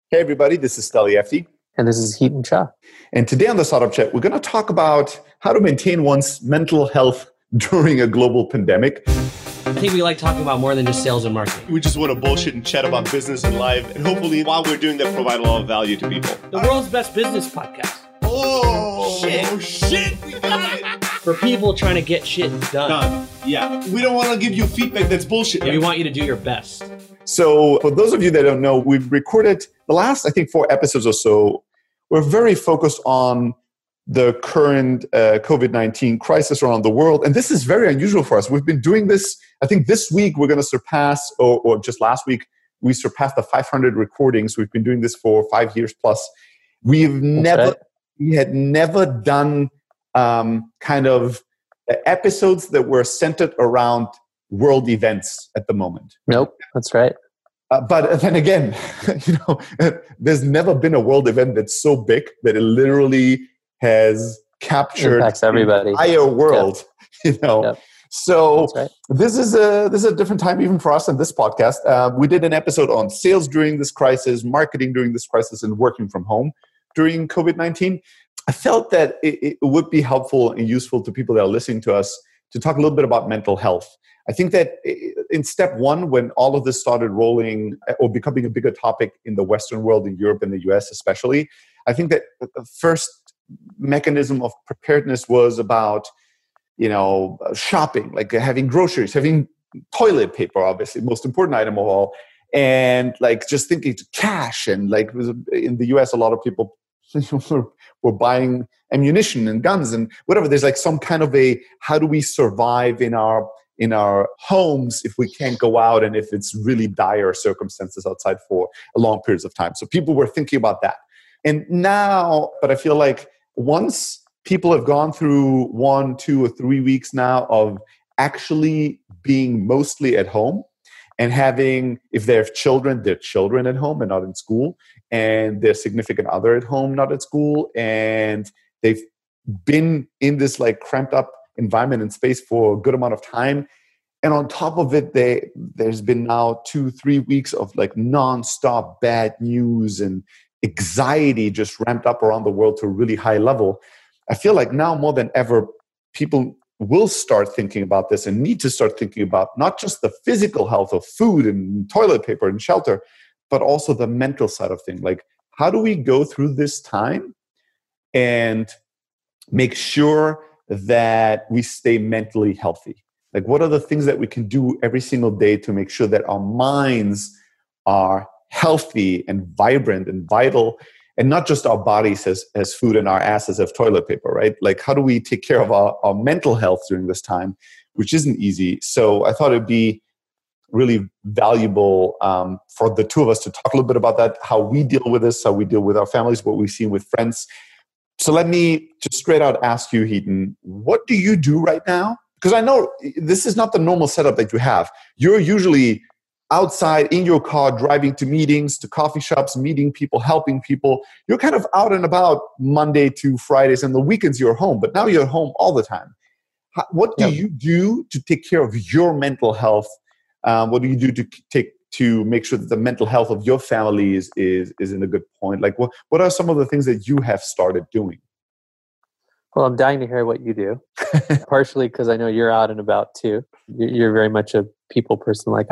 Hey everybody, this is Steli Efti. And this is Heaton Cha. And today on the Startup Chat, we're going to talk about how to maintain one's mental health during a global pandemic. I think we like talking about more than just sales and marketing. We just want to bullshit and chat about business and life. And hopefully while we're doing that, provide a lot of value to people. The world's best business podcast. Oh, shit. We got it. For people trying to get shit done. Yeah. We don't want to give you feedback that's bullshit. We want you to do your best. So for those of you that don't know, we've recorded the last, 4 episodes or so. We're very focused on the current COVID-19 crisis around the world. And this is very unusual for us. We've been doing this, I think this week we're going to surpass, or just last week, we surpassed the 500 recordings. We've been doing this for 5 years plus. We had never done kind of episodes that were centered around world events at the moment. Nope, that's right. But then again, there's never been a world event that's so big that it literally has captured impacts everybody. The entire world. Yep. So right. this is a different time even for us in this podcast. We did an episode on sales during this crisis, marketing during this crisis, and working from home during COVID-19. I felt that it would be helpful and useful to people that are listening to us to talk a little bit about mental health. I think that in step one, when all of this started rolling or becoming a bigger topic in the Western world, in Europe and the US especially, I think that the first mechanism of preparedness was about, shopping, like having groceries, having toilet paper, obviously, most important item of all, and like just thinking to cash. And like in the US, a lot of people were buying ammunition and guns and whatever. There's like some kind of how do we survive in our homes if we can't go out and if it's really dire circumstances outside for a long periods of time. So people were thinking about that. And now, but I feel like once people have gone through 1, 2, or 3 weeks now of actually being mostly at home and having, if they have children, their children at home and not in school, and their significant other at home, not at school, and they've been in this like cramped up environment and space for a good amount of time. And on top of it, there's been now 2-3 weeks of like nonstop bad news and anxiety just ramped up around the world to a really high level. I feel like now more than ever, people will start thinking about this and need to start thinking about not just the physical health of food and toilet paper and shelter, but also the mental side of things. Like, how do we go through this time and make sure that we stay mentally healthy? Like, what are the things that we can do every single day to make sure that our minds are healthy and vibrant and vital, and not just our bodies as food and our asses have toilet paper, right? Like, how do we take care of our mental health during this time, which isn't easy? So I thought it'd be really valuable for the two of us to talk a little bit about that, how we deal with this, how we deal with our families, what we've seen with friends. So let me just straight out ask you, Heaton, what do you do right now? Because I know this is not the normal setup that you have. You're usually outside in your car, driving to meetings, to coffee shops, meeting people, helping people. You're kind of out and about Monday to Fridays, and the weekends you're home. But now you're home all the time. What do you do to take care of your mental health? What do you do to make sure that the mental health of your family is in a good point? Like, what are some of the things that you have started doing? Well, I'm dying to hear what you do. Partially because I know you're out and about too. You're very much a people person like